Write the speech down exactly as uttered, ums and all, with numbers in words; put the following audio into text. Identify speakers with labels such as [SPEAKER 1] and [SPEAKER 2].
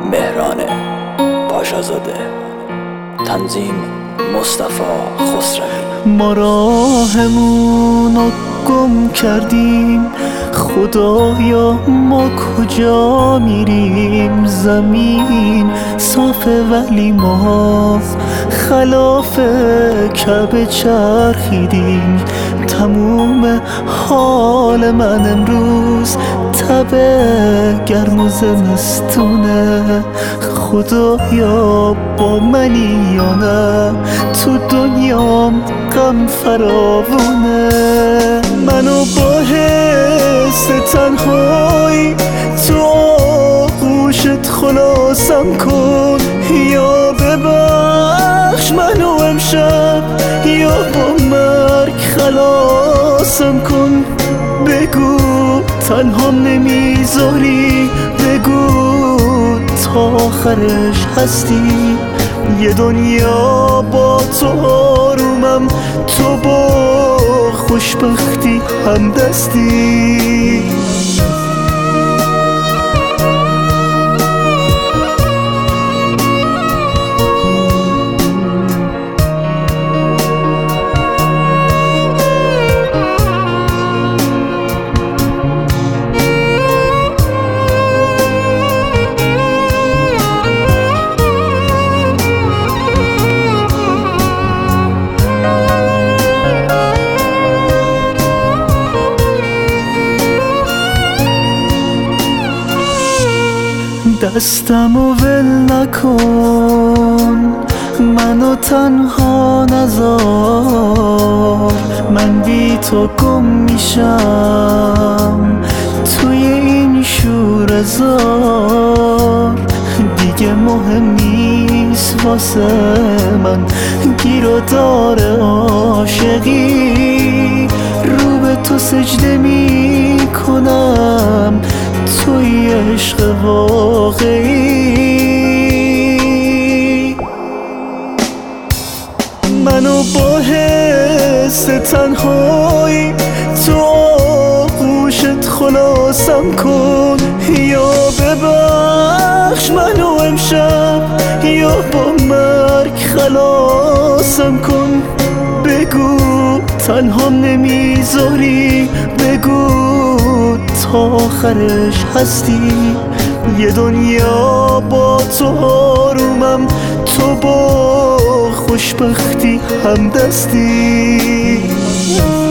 [SPEAKER 1] مهران پاشازاده، تنظیم مصطفی خسروی.
[SPEAKER 2] ما راهمونو گم کردیم، خدایا ما کجا میریم؟ زمین صافه ولی ما خلاف کعبه چرخیدیم. تموم حال من امروز تب گرم و زمستونه. خدایا با منی یا نه؟ تو دنیام غم فراوونه. منو با حس تنهایی تو آغوشت خلاصم کن، یا ببخش منو امشب یا با مرگ خلاصم کن. بگو تنهام نمیذاری، بگو تا آخرش هستی. یه دنیا با تو آرومم، تو با خوشبختی هم دستی. دستمو ول نکن، منو تنها نذار. من بی تو گم میشم توی این شور زار. دیگه مهم نیست واسه من گیرودار عاشقی. رو به تو سجده میکنم توی عشق واقعی. منو با حس تنهایی تو آغوشت خلاصم کن، یا ببخش منو امشب یا با مرگ خلاصم کن. بگو تنهام نمیذاری، بگو تا آخرش هستی. یه دنیا با تو آرومم، تو با خوشبختی هم دستی.